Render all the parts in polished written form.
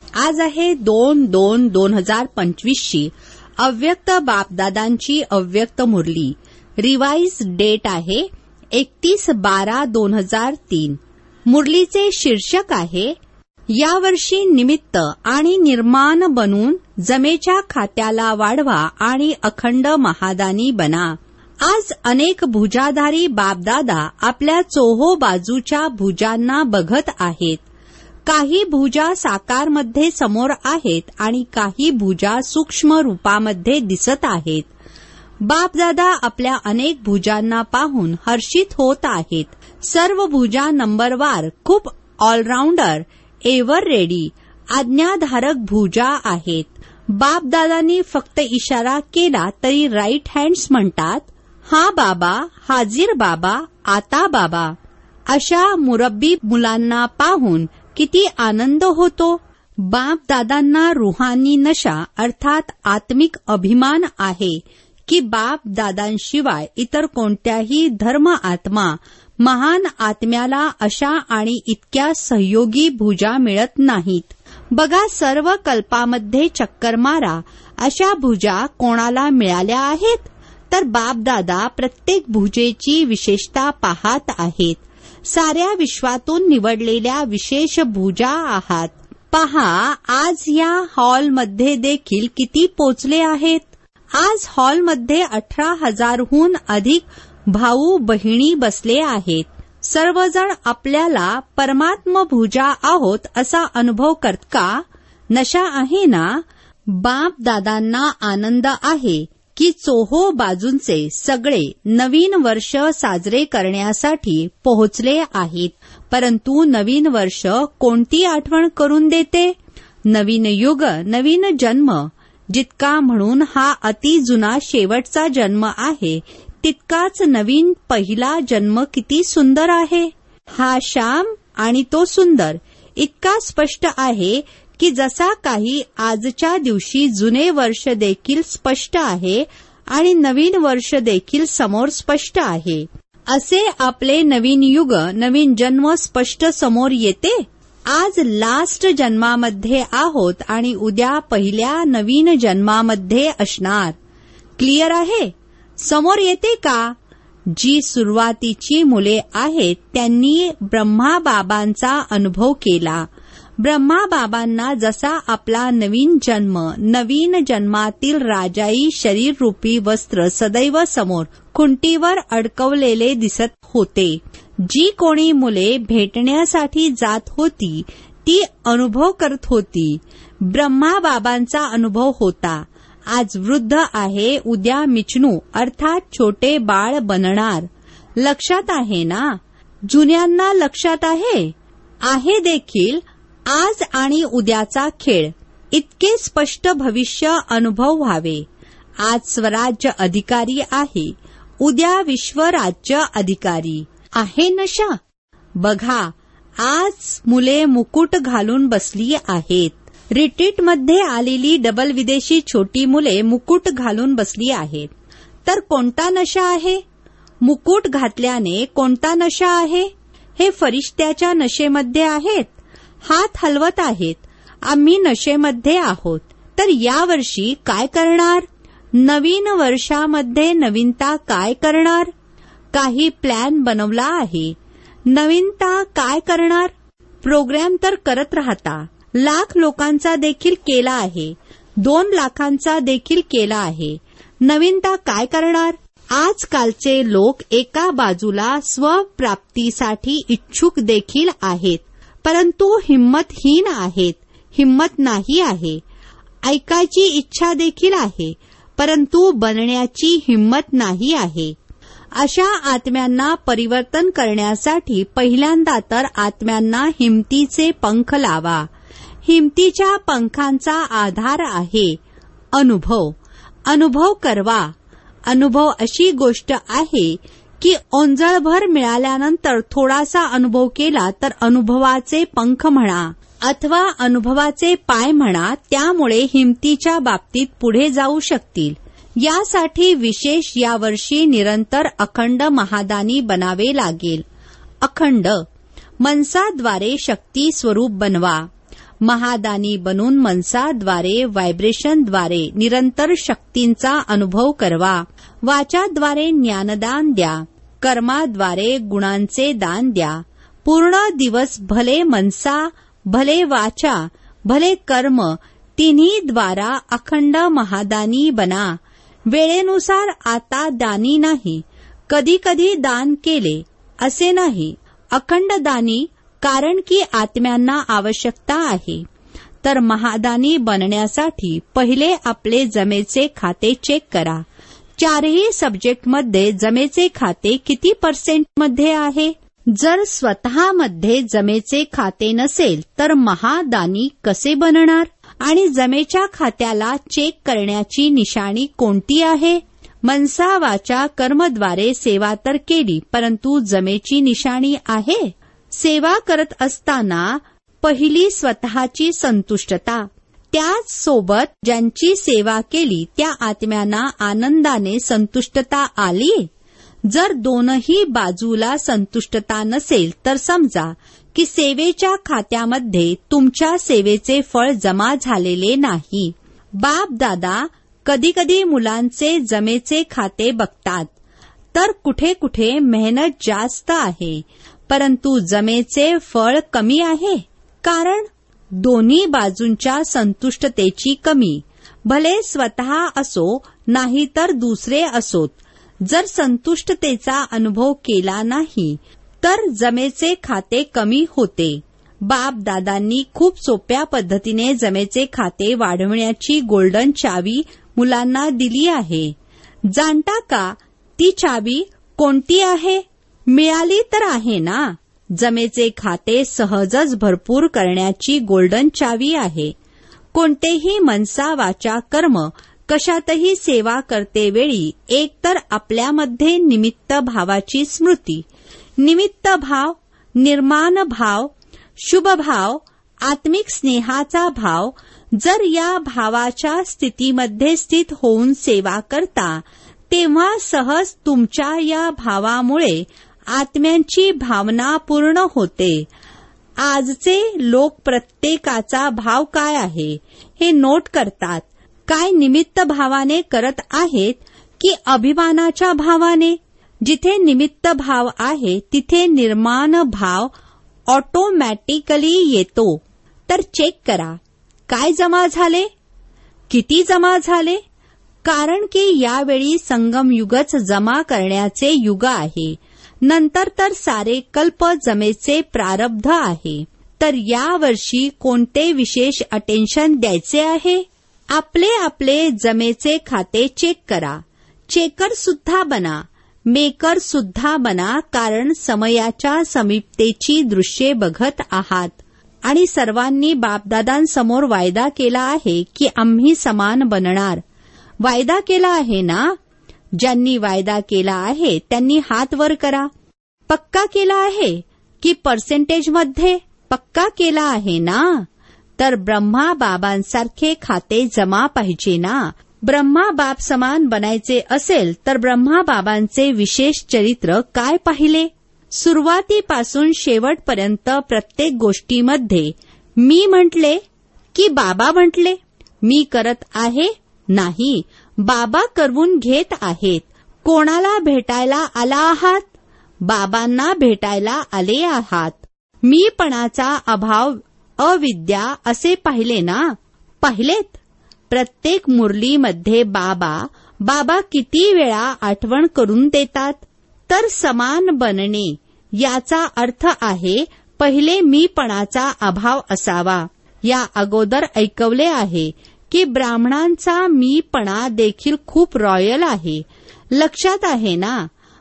आज आहे 2/2/2025 अव्यक्त बापदादांची अव्यक्त मुरली. रिवाइज डेट आहे 31/12/2003. मुरलीचे शीर्षक आहे यावर्षी निमित्त आणि निर्माण बनून जमेच्या खात्याला वाढवा आणि अखंड महादानी बना. आज अनेक भुजाधारी बापदादा आपल्या चोहो बाजूच्या भुजांना बघत आहेत. काही भुजा साकारमध्ये समोर आहेत आणि काही भुजा सूक्ष्म रूपामध्ये दिसत आहेत. बापदादा आपल्या अनेक भुजांना पाहून हर्षित होत आहेत. सर्व भुजा नंबरवार खूप ऑलराऊंडर, एव्हर रेडी, आज्ञाधारक भुजा आहेत. बापदादांनी फक्त इशारा केला तरी राईट हँड्स म्हणतात, हा बाबा, हाजीर बाबा, आता बाबा. अशा मुरब्बी मुलांना पाहून किती आनंद होतो. बापदादांना रुहानी नशा अर्थात आत्मिक अभिमान आहे की बापदादांशिवाय इतर कोणत्याही धर्म आत्मा, महान आत्म्याला अशा आणि इतक्या सहयोगी भुजा मिळत नाहीत. बघा, सर्व कल्पामध्ये चक्कर मारा, अशा भुजा कोणाला मिळाल्या आहेत? तर बापदादा प्रत्येक भुजेची विशेषता पाहत आहेत. साऱ्या विश्वातून निवडलेल्या विशेष भुजा आहात. पहा, आज या हॉलमध्ये देखील किती पोचले आहेत. आज हॉलमध्ये 18,000हून अधिक भाऊ बहिणी बसले आहेत. सर्वजण आपल्याला परमात्म भुजा आहोत असा अनुभव करत का? नशा आहे ना? बापदादांना आनंद आहे की चोहो बाजूंचे सगळे नवीन वर्ष साजरे करण्यासाठी पोहोचले आहेत. परंतु नवीन वर्ष कोणती आठवण करून देते? नवीन युग, नवीन जन्म. जितका म्हणून हा अति जुना शेवटचा जन्म आहे, तितकाच नवीन पहिला जन्म किती सुंदर आहे. हा श्याम आणि तो सुंदर इतका स्पष्ट आहे की जसा काही आजच्या दिवशी जुने वर्ष देखील स्पष्ट आहे आणि नवीन वर्ष देखील समोर स्पष्ट आहे. असे आपले नवीन युग, नवीन जन्म स्पष्ट समोर येते. आज लास्ट जन्मामध्ये आहोत आणि उद्या पहिल्या नवीन जन्मामध्ये असणार. क्लिअर आहे? समोर येते का? जी सुरुवातीची मुले आहेत त्यांनी ब्रह्माबाबांचा अनुभव केला. ब्रह्माबाबांना जसा आपला नवीन जन्म, नवीन जन्मातील राजाई शरीर रूपी वस्त्र सदैव समोर खुंटीवर अडकवलेले दिसत होते. जी कोणी मुले भेटण्यासाठी जात होती ती अनुभव करत होती. ब्रह्माबाबांचा अनुभव होता. आज वृद्ध आहे, उद्या मिचनू अर्थात छोटे बाळ बनणार. लक्षात आहे ना? जुन्यांना लक्षात आहे? आहे देखील. आज आणि उद्याचा खेळ. इतके स्पष्ट भविष्य अनुभव व्हावे. आज स्वराज्य अधिकारी आहे, उद्या विश्वराज्य अधिकारी आहे. नशा बघा, आज मुले मुकुट घालून बसली आहेत. रिट्रीटमध्ये आलेली डबल विदेशी छोटी मुले मुकुट घालून बसली आहेत. तर कोणता नशा आहे? मुकुट घातल्याने कोणता नशा आहे? हे फरिश्त्याच्या नशेमध्ये आहेत. हात हलवत आहेत. आम्ही नशेमध्ये आहोत. तर यावर्षी काय करणार? नवीन वर्षामध्ये नवीनता काय करणार? काही प्लॅन बनवला आहे. नवीनता काय करणार? प्रोग्राम तर करत राहता. 1,00,000 लोकांचा देखील केला आहे. 2 लाखांचा देखील केला आहे. नवीनता काय करणार? आजकालचे लोक एका बाजूला स्वप्राप्तीसाठी इच्छुक देखील आहेत, परंतु हिंमतहीन आहेत. हिंमत नाही आहे. ऐकायची इच्छा देखील आहे, परंतु बनण्याची हिंमत नाही आहे. अशा आत्म्यांना परिवर्तन करण्यासाठी पहिल्यांदा तर आत्म्यांना हिमतीचे पंख लावा. हिमतीच्या पंखांचा आधार आहे अनुभव. अनुभव करवा. अनुभव अशी गोष्ट आहे की ओंजळभर मिळाल्यानंतर थोडासा अनुभव केला तर अनुभवाचे पंख म्हणा अथवा अनुभवाचे पाय म्हणा. त्यामुळे हिमतीच्या बाबतीत पुढे जाऊ शकतील. यासाठी विशेष यावर्षी निरंतर अखंड महादानी बनावे लागेल. अखंड मनसाद्वारे शक्ती स्वरूप बनवा. महादानी बनून मनसाद्वारे व्हायब्रेशनद्वारे निरंतर शक्तींचा अनुभव करवा. वाचाद्वारे ज्ञानदान द्या. कर्माद्वारे गुणांचे दान द्या. पूर्ण दिवस भले मनसा, भले वाचा, भले कर्म तिन्ही द्वारा अखंड महादानी बना. वेळेनुसार आता दानी नाही, कधी कधी दान केले असे नाही, अखंड दानी, कारण की आत्म्यांना आवश्यकता आहे. तर महादानी बनण्यासाठी पहिले आपले जमेचे खाते चेक करा. चारही सब्जेक्टमध्ये जमेचे खाते किती % आहे? जर स्वतःमध्ये जमेचे खाते नसेल तर महादानी कसे बनणार? आणि जमेच्या खात्याला चेक करण्याची निशाणी कोणती आहे? मनसा वाचा कर्मद्वारे सेवा तर केली, परंतु जमेची निशाणी आहे? सेवा करत असताना पहिली स्वतःची संतुष्टता, त्याच सोबत ज्यांची सेवा केली त्या आत्म्यांना आनंदाने संतुष्टता आली. जर दोनही बाजूला संतुष्टता नसेल तर समजा की सेवेच्या खात्यामध्ये तुमच्या सेवेचे फळ जमा झालेले नाही. बाप दादा कधी कधी मुलांचे जमेचे खाते बघतात तर कुठे कुठे मेहनत जास्त आहे, परंतु जमेचे फळ कमी आहे. कारण दोन्ही बाजूंच्या संतुष्टतेची कमी, भले स्वतः असो नाही तर दुसरे असोत. जर संतुष्टतेचा अनुभव केला नाही तर जमेचे खाते कमी होते. बाप दादांनी खूप सोप्या पद्धतीने जमेचे खाते वाढवण्याची गोल्डन चावी मुलांना दिली आहे. जाणता का ती चावी कोणती आहे? मिळाली तर आहे ना. जमेचे खाते सहजच भरपूर करण्याची गोल्डन चावी आहे. कोणतेही मनसा वाचा कर्म कशातही सेवा करतेवेळी एकतर आपल्यामध्ये निमित्त भावाची स्मृती, निमित्त भाव, निर्माण भाव, शुभ भाव, आत्मिक स्नेहाचा भाव, जर या भावाच्या स्थितीमध्ये स्थित होऊन सेवा करता तेव्हा सहज तुमच्या या भावामुळे आत्म्यांची भावना पूर्ण होते. आजचे लोक प्रत्येकाचा भाव काय आहे हे नोट करतात. काय निमित्त भावाने करत आहेत की अभिमानाच्या भावाने? जिथे निमित्त भाव आहे तिथे निर्माण भाव ऑटोमॅटिकली येतो. तर चेक करा काय जमा झाले, किती जमा झाले. कारण की यावेळी संगम युगच जमा करण्याचे युग आहे. नंतर तर सारे कल्प जमेचे प्रारब्ध आहे. तर यावर्षी कोणते विशेष अटेन्शन द्यायचे आहे? आपले आपले जमेचे खाते चेक करा. चेकर सुद्धा बना, मेकर सुद्धा बना. कारण समयाच्या समीपतेची दृश्ये बघत आहात आणि सर्वांनी बापदादांसमोर वायदा केला आहे की आम्ही समान बनणार. वायदा केला आहे ना? ज्यांनी वायदा केला आहे त्यांनी हात वर करा. पक्का केला आहे की पर्सेंटेजमध्ये? पक्का केला आहे ना? तर ब्रह्मा बाबांसारखे खाते जमा पाहिजे ना. ब्रह्मा बाप समान बनायचे असेल तर ब्रह्मा बाबांचे विशेष चरित्र काय पाहिले? सुरुवातीपासून शेवटपर्यंत प्रत्येक गोष्टीमध्ये मी म्हटले की बाबा म्हटले? मी करत आहे? नाही, बाबा करवून घेत आहेत. कोणाला भेटायला आला आहात? बाबांना भेटायला आले आहात. मीपणाचा अभाव, अविद्या असे पाहिले ना? पाहिलेत. प्रत्येक मुरलीमध्ये बाबा किती वेळा आठवण करून देतात. तर समान बनणे याचा अर्थ आहे पहिले मीपणाचा अभाव असावा. या अगोदर ऐकवले आहे की ब्राह्मणांचा मीपणा देखील खूप रॉयल आहे. लक्षात आहे ना?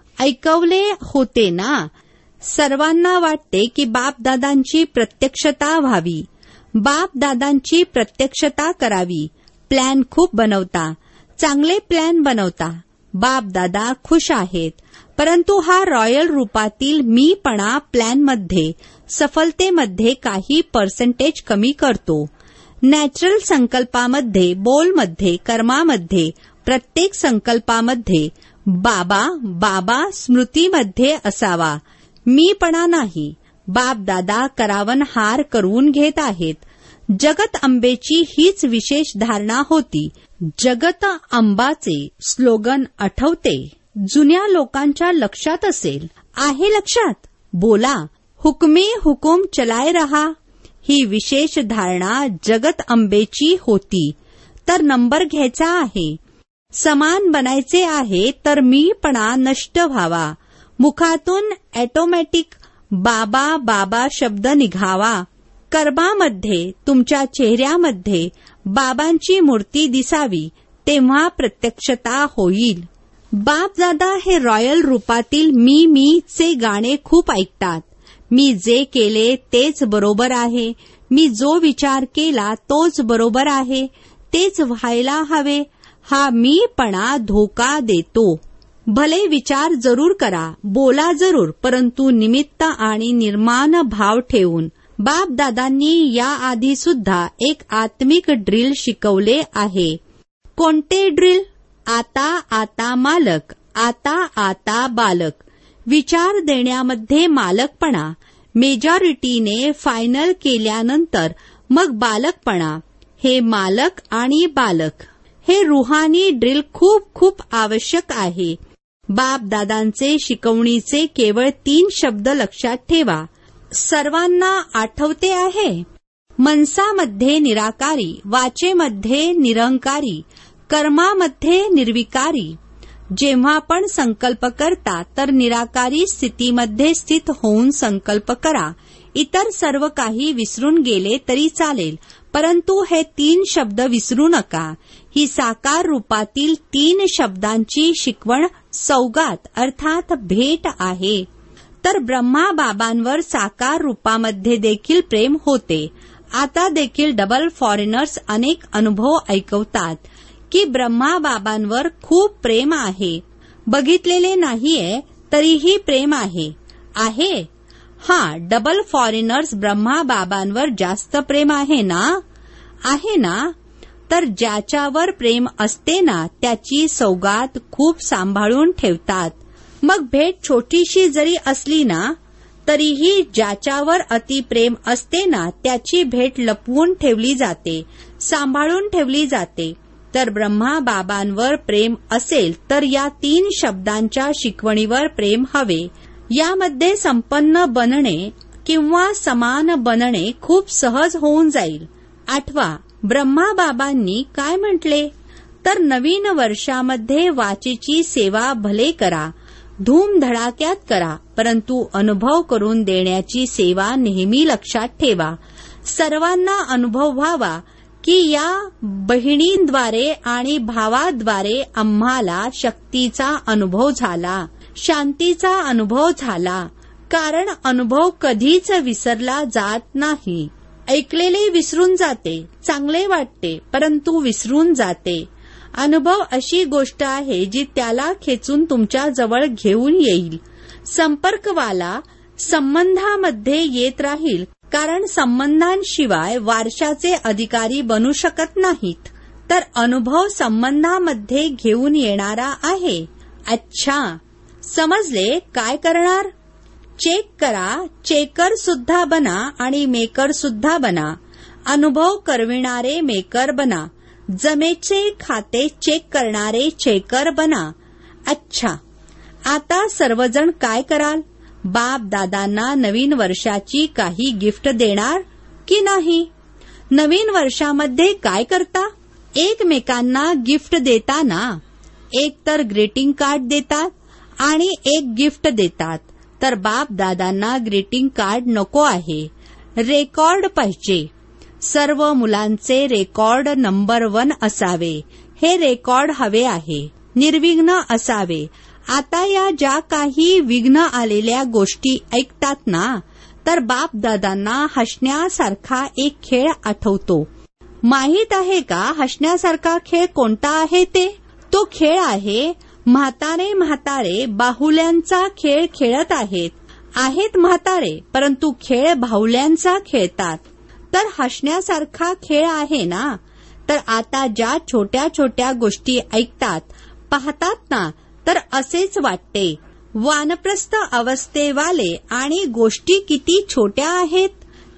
ऐकवले होते ना? सर्वांना वाटते की बापदादांची प्रत्यक्षता व्हावी, बापदादांची प्रत्यक्षता करावी. प्लॅन खूप बनवता, चांगले प्लॅन बनवता. बापदादा खुश आहेत, परंतु हा रॉयल रूपातील मीपणा प्लॅनमध्ये सफलतेमध्ये काही पर्सेंटेज कमी करतो. नॅचरल संकल्पामध्ये, बोलमध्ये, कर्मामध्ये, प्रत्येक संकल्पामध्ये बाबा स्मृतीमध्ये असावा. मीपणा नाही. बाप दादा करावन हार करून घेत आहेत. जगत अंबेची हीच विशेष धारणा होती. जगत अंबाचे स्लोगन आठवते, जुन्या लोकांच्या लक्षात असेल. आहे लक्षात? बोला, हुकमे हुकुम चलाए रहा. ही विशेष धारणा जगत अंबेची होती. तर नंबर घ्यायचा आहे, समान बनायचे आहे, तर मीपणा नष्ट व्हावा. मुखातून ऑटोमॅटिक बाबा बाबा शब्द निघावा. कर्मामध्ये तुमच्या चेहऱ्यामध्ये बाबांची मूर्ती दिसावी, तेव्हा प्रत्यक्षता होईल. बापदादा हे रॉयल रूपातील मी चे गाणे खूप ऐकतात. मी जे केले तेच बरोबर आहे, मी जो विचार केला तोच बरोबर आहे, तेच व्हायला हवे. हा मीपणा धोका देतो. भले विचार जरूर करा, बोला जरूर, परंतु निमित्त आणि निर्माण भाव ठेवून. बापदादांनी याआधी सुद्धा एक आत्मिक ड्रिल शिकवले आहे. कोणते ड्रिल? आता आता मालक, आता आता बालक. विचार देण्यामध्ये मालकपणा, मेजॉरिटीने फायनल केल्यानंतर मग बालकपणा. हे मालक आणि बालक, हे रुहानी ड्रिल खूप खूप आवश्यक आहे. बापदादांचे शिकवणीचे केवळ 3 शब्द लक्षात ठेवा. सर्वांना आठवते आहे? मनसामध्ये निराकारी, वाचेमध्ये निरंकारी, कर्मामध्ये निर्विकारी. जेव्हा पण संकल्प करता तर निराकारी स्थितीमध्ये स्थित होऊन संकल्प करा. इतर सर्व काही विसरून गेले तरी चालेल, परंतु हे 3 शब्द विसरू नका. ही साकार रूपातील 3 शब्दांची शिकवण सौगात अर्थात भेट आहे. तर ब्रह्मा बाबांवर साकार रूपामध्ये देखील प्रेम होते. आता देखील डबल फॉरेनर्स अनेक अनुभव ऐकवतात की ब्रह्मा बाबांवर खूप प्रेम आहे. बघितलेले नाहीये तरीही प्रेम आहे. आहे? डबल फॉरेनर्स ब्रह्मा बाबांवर जास्त प्रेम आहे ना? आहे ना? तर ज्याच्यावर प्रेम असते ना त्याची सौगात खूप सांभाळून ठेवतात. मग भेट छोटीशी जरी असली ना तरीही ज्याच्यावर अतिप्रेम असते ना त्याची भेट लपवून ठेवली जाते, सांभाळून ठेवली जाते. तर ब्रह्मा बाबांवर प्रेम असेल तर या 3 शब्दांच्या शिकवणीवर प्रेम हवे. यामध्ये संपन्न बनणे किंवा समान बनणे खूप सहज होऊन जाईल. आठवा, ब्रह्मा बाबांनी काय म्हटले? तर नवीन वर्षामध्ये वाचेची सेवा भले करा, धूमधडाक्यात करा, परंतु अनुभव करून देण्याची सेवा नेहमी लक्षात ठेवा. सर्वांना अनुभव व्हावा की या बहिणींद्वारे आणि भावाद्वारे आम्हाला शक्तीचा अनुभव झाला, शांतीचा अनुभव झाला. कारण अनुभव कधीच विसरला जात नाही. ऐकलेले विसरून जाते, चांगले वाटते, परंतु विसरून जाते. अनुभव अशी गोष्ट आहे जी त्याला खेचून तुमच्या जवळ घेऊन येईल. संपर्कवाला संबंधामध्ये येत राहील, कारण संबंधांशिवाय वारशाचे अधिकारी बनू शकत नाहीत. तर अनुभव संबंधामध्ये घेऊन येणारा आहे. अच्छा, समजले? काय करणार? चेक करा, चेकर सुद्धा बना आणि मेकर सुद्धा बना. अनुभव करविणारे मेकर बना, जमेचे खाते चेक करणारे चेकर बना. अच्छा, आता सर्वजण काय कराल? बाप दादांना नवीन वर्षाची काही गिफ्ट देणार की नाही? नवीन वर्षामध्ये काय करता? एकमेकांना गिफ्ट देताना एक तर ग्रीटिंग कार्ड देतात आणि एक गिफ्ट देतात. तर बाप दादांना ग्रीटिंग कार्ड नको आहे, रेकॉर्ड पाहिजे. सर्व मुलांचे रेकॉर्ड नंबर 1 असावे. हे रेकॉर्ड हवे आहे, निर्विघ्न असावे. आता या ज्या काही विघ्न आलेल्या गोष्टी ऐकतात ना, तर बाप दादांना हसण्यासारखा एक खेळ आठवतो. माहित आहे का हसण्यासारखा खेळ कोणता आहे ते? तो खेळ आहे म्हातारे बाहुल्यांचा खेळ खेळत आहेत म्हातारे, परंतु खेळ बाहुल्यांचा खेळतात. तर हसण्यासारखा खेळ आहे ना? तर आता ज्या छोट्या छोट्या गोष्टी ऐकतात, पाहतात ना, तर असेच वाटते वानप्रस्थ अवस्थेवाले आणि गोष्टी किती छोट्या आहेत.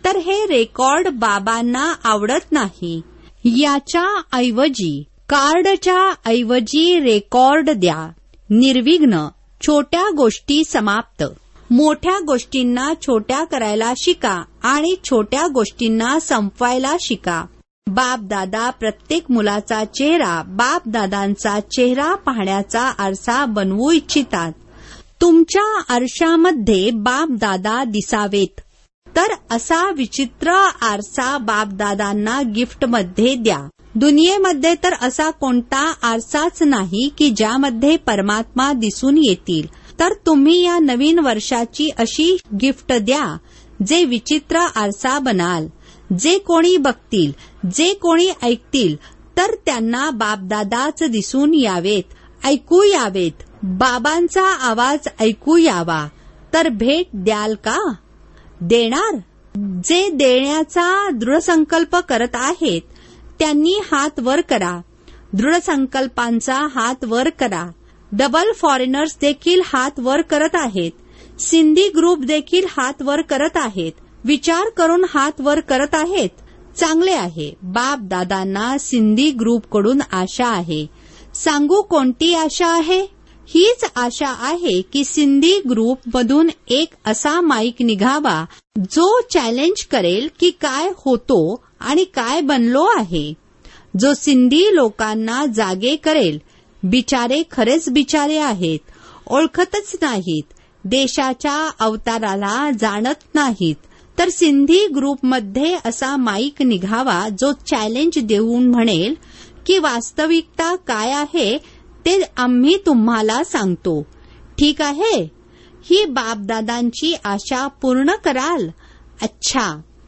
तर हे रेकॉर्ड बाबांना आवडत नाही. याच्या ऐवजी कार्डच्या ऐवजी रेकॉर्ड द्या. निर्विघ्न. छोट्या गोष्टी समाप्त. मोठ्या गोष्टींना छोट्या करायला शिका आणि छोट्या गोष्टींना संपवायला शिका. बाप दादा प्रत्येक मुलाचा चेहरा बाप दादांचा चेहरा पाहण्याचा आरसा बनवू इच्छितात. तुमच्या आरशामध्ये बाप दादा दिसावेत. तर असा विचित्र आरसा बाप दादांना गिफ्टमध्ये द्या. दुनियेमध्ये तर असा कोणता आरसाच नाही की ज्यामध्ये परमात्मा दिसून येतील. तर तुम्ही या नवीन वर्षाची अशी गिफ्ट द्या जे विचित्र आरसा बनाल. जे कोणी बघतील, जे कोणी ऐकतील तर त्यांना बापदादाच दिसून यावेत, ऐकू यावेत, बाबांचा आवाज ऐकू यावा. तर भेट द्याल का? देणार? जे देण्याचा दृढसंकल्प करत आहेत त्यांनी हात वर करा. दृढसंकल्पांचा हात वर करा. डबल फॉरेनर्स देखील हात वर करत आहेत. सिंधी ग्रुप देखील हात वर करत आहेत. विचार करून हात वर करत आहेत. चांगले आहे. बाप दादांना सिंधी ग्रुपकडून आशा आहे. सांगू कोणती आशा आहे? हीच आशा आहे की सिंधी ग्रुपमधून एक असा माईक निघावा जो चॅलेंज करेल की काय होतो आणि काय बनलो आहे. जो सिंधी लोकांना जागे करेल. बिचारे खरेच बिचारे आहेत. ओळखतच नाहीत. देशाच्या अवताराला जाणत नाहीत. तर सिंधी ग्रुपमध्ये असा माईक निघावा जो चॅलेंज देऊन म्हणेल की वास्तविकता काय आहे ते आम्ही तुम्हाला सांगतो. ठीक आहे? ही बापदादांची आशा पूर्ण कराल? अच्छा.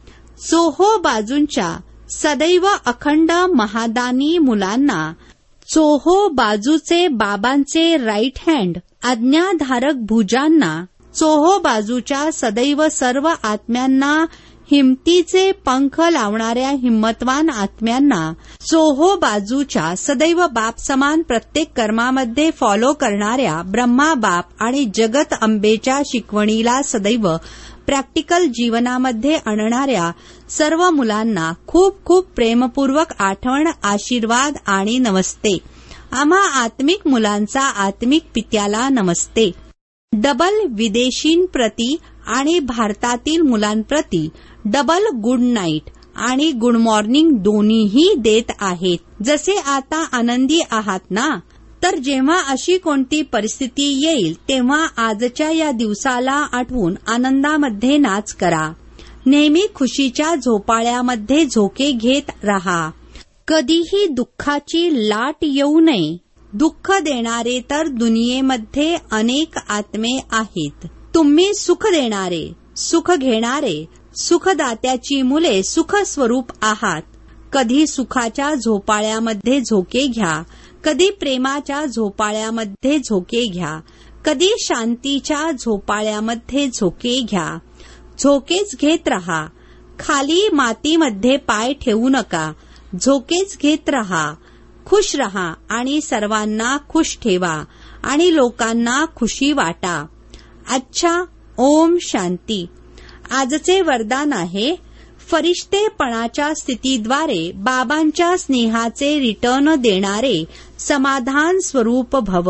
चोहो बाजूंच्या सदैव अखंड महादानी मुलांना चोहो बाजूचे बाबांचे राईट हँड आज्ञाधारक भुजांना चोहो बाजूच्या सदैव सर्व आत्म्यांना हिमतीचे पंख लावणाऱ्या हिम्मतवान आत्म्यांना चोहो बाजूच्या सदैव बाप समान प्रत्येक कर्मामध्ये फॉलो करणाऱ्या ब्रह्मा बाप आणि जगत अंबेच्या शिकवणीला सदैव प्रॅक्टिकल जीवनामध्ये आणणाऱ्या सर्व मुलांना खूप खूप प्रेमपूर्वक आठवण, आशीर्वाद आणि नमस्ते. आम्हा आत्मिक मुलांचा आत्मिक पित्याला नमस्ते. डबल विदेशींप्रती आणि भारतातील मुलांप्रती डबल गुड नाईट आणि गुड मॉर्निंग दोन्हीही देत आहेत. जसे आता आनंदी आहात ना, तर जेव्हा अशी कोणती परिस्थिती येईल तेव्हा आजच्या या दिवसाला आठवून आनंदामध्ये नाच करा. नेहमी खुशीच्या झोपाळ्यामध्ये झोके घेत रहा. कधीही दुःखाची लाट येऊ नये. दुःख देणारे तर दुनियेमध्ये अनेक आत्मे आहेत. तुम्ही सुख देणारे, सुख घेणारे, सुखदात्याची मुले सुख स्वरूप आहात. कधी सुखाच्या झोपाळ्यामध्ये झोके घ्या, कधी प्रेमाच्या झोपाळ्यामध्ये झोके घ्या, कधी शांतीच्या झोपाळ्यामध्ये झोके घ्या. झोकेच घेत रहा. खाली मातीमध्ये पाय ठेवू नका. झोकेच घेत रहा. खुश रहा आणि सर्वांना खुश ठेवा आणि लोकांना खुशी वाटा. अच्छा. ओम शांती. आजचे वरदान आहे फरिश्तेपणाच्या स्थितीद्वारे बाबांच्या स्नेहाचे रिटर्न देणारे समाधान स्वरूप भव.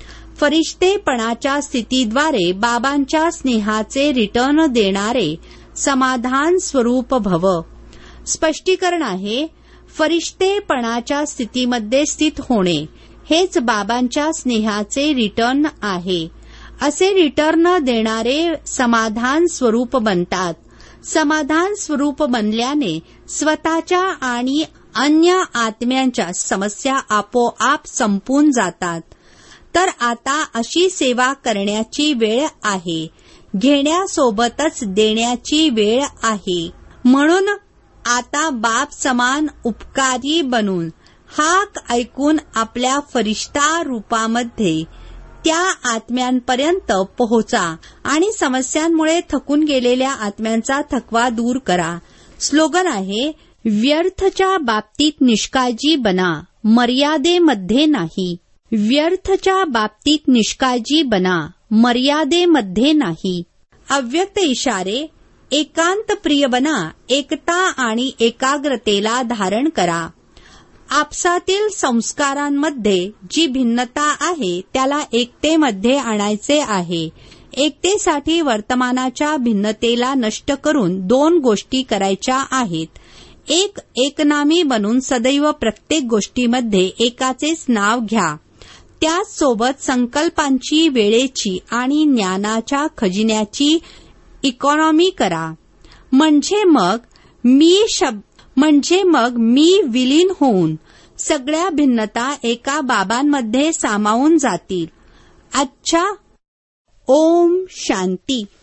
फरिश्तेपणाच्या स्थितीद्वारे बाबांच्या स्नेहाचे रिटर्न देणारे समाधान स्वरूप भव. स्पष्टीकरण आहे फरिश्तेपणाच्या स्थितीमध्ये स्थित होणे हेच बाबांच्या स्नेहाचे रिटर्न आहे. असे रिटर्न देणारे समाधान स्वरूप बनतात. समाधान स्वरूप बनल्याने स्वतःच्या आणि अन्य आत्म्यांच्या समस्या आपोआप संपून जातात. तर आता अशी सेवा करण्याची वेळ आहे. घेण्यासोबतच देण्याची वेळ आहे. म्हणून आता बाप समान उपकारी बनून हाक ऐकून आपल्या फरिश्ता रूपामध्ये त्या आत्म्यांपर्यंत पोहोचा आणि समस्यांमुळे थकून गेलेल्या आत्म्यांचा थकवा दूर करा. स्लोगन आहे व्यर्थच्या बाबतीत निष्काळजी बना, मर्यादेमध्ये नाही. व्यर्थच्या बाबतीत निष्काळजी बना, मर्यादेमध्ये नाही. अव्यक्त इशारे एकांत प्रिय बना, एकता आणि एकाग्रतेला धारण करा. आपसातील संस्कारांमध्ये जी भिन्नता आहे त्याला एकतेमध्ये आणायचे आहे. एकतेसाठी वर्तमानाच्या भिन्नतेला नष्ट करून 2 गोष्टी करायच्या आहेत. एक एकनामी बनून सदैव प्रत्येक गोष्टीमध्ये एकाचेच नाव घ्या. त्याचसोबत संकल्पांची, वेळेची आणि ज्ञानाच्या खजिन्याची इकॉनॉमी करा. म्हणजे मग मी विलीन होऊन सगळ्या भिन्नता एका बाबांमध्ये सामावून जातील. अच्छा. ओम शांती.